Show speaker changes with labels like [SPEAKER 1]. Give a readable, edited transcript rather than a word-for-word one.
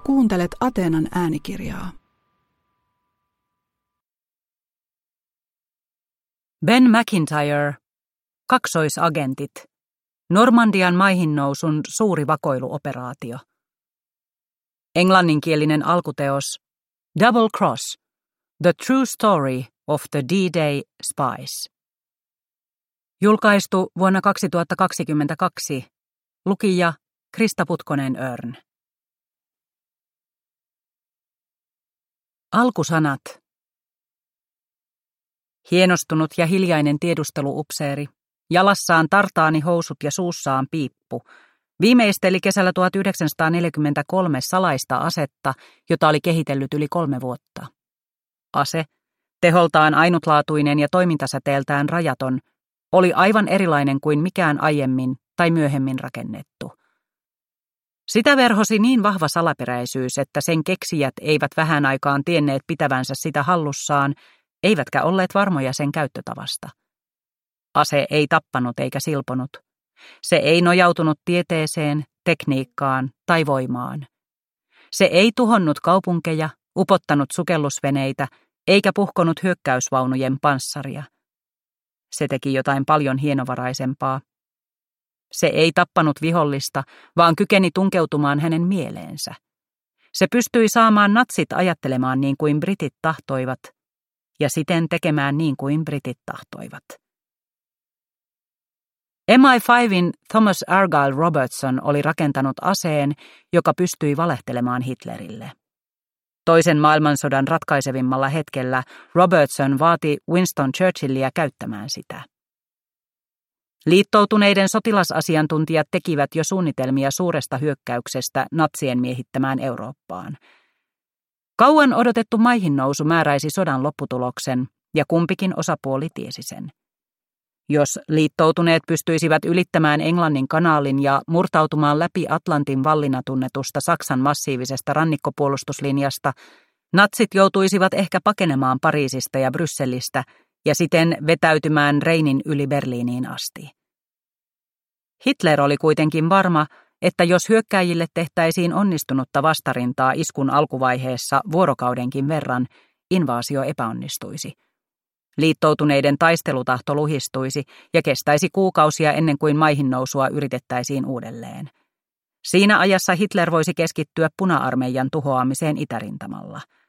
[SPEAKER 1] Kuuntelet Ateenan äänikirjaa.
[SPEAKER 2] Ben McIntyre, kaksoisagentit, Normandian maihinnousun suuri vakoiluoperaatio. Englanninkielinen alkuteos Double Cross, The True Story of the D-Day Spies. Julkaistu vuonna 2022. Lukija Krista Putkonen-Örn. Alkusanat. Hienostunut ja hiljainen tiedusteluupseeri, jalassaan tartaanihousut ja suussaan piippu, viimeisteli kesällä 1943 salaista asetta, jota oli kehitellyt yli 3 vuotta. Ase, teholtaan ainutlaatuinen ja toimintasäteeltään rajaton, oli aivan erilainen kuin mikään aiemmin tai myöhemmin rakennettu. Sitä verhosi niin vahva salaperäisyys, että sen keksijät eivät vähän aikaan tienneet pitävänsä sitä hallussaan, eivätkä olleet varmoja sen käyttötavasta. Ase ei tappanut eikä silponut. Se ei nojautunut tieteeseen, tekniikkaan tai voimaan. Se ei tuhonnut kaupunkeja, upottanut sukellusveneitä eikä puhkonut hyökkäysvaunujen panssaria. Se teki jotain paljon hienovaraisempaa. Se ei tappanut vihollista, vaan kykeni tunkeutumaan hänen mieleensä. Se pystyi saamaan natsit ajattelemaan niin kuin britit tahtoivat, ja siten tekemään niin kuin britit tahtoivat. MI5:in Thomas Argyle Robertson oli rakentanut aseen, joka pystyi valehtelemaan Hitlerille. Toisen maailmansodan ratkaisevimmalla hetkellä Robertson vaati Winston Churchillia käyttämään sitä. Liittoutuneiden sotilasasiantuntijat tekivät jo suunnitelmia suuresta hyökkäyksestä natsien miehittämään Eurooppaan. Kauan odotettu maihinnousu määräisi sodan lopputuloksen, ja kumpikin osapuoli tiesi sen. Jos liittoutuneet pystyisivät ylittämään Englannin kanaalin ja murtautumaan läpi Atlantin vallina tunnetusta Saksan massiivisesta rannikkopuolustuslinjasta, natsit joutuisivat ehkä pakenemaan Pariisista ja Brysselistä ja siten vetäytymään Reinin yli Berliiniin asti. Hitler oli kuitenkin varma, että jos hyökkääjille tehtäisiin onnistunutta vastarintaa iskun alkuvaiheessa vuorokaudenkin verran, invaasio epäonnistuisi. Liittoutuneiden taistelutahto luhistuisi ja kestäisi kuukausia ennen kuin maihinnousua yritettäisiin uudelleen. Siinä ajassa Hitler voisi keskittyä puna-armeijan tuhoamiseen itärintamalla.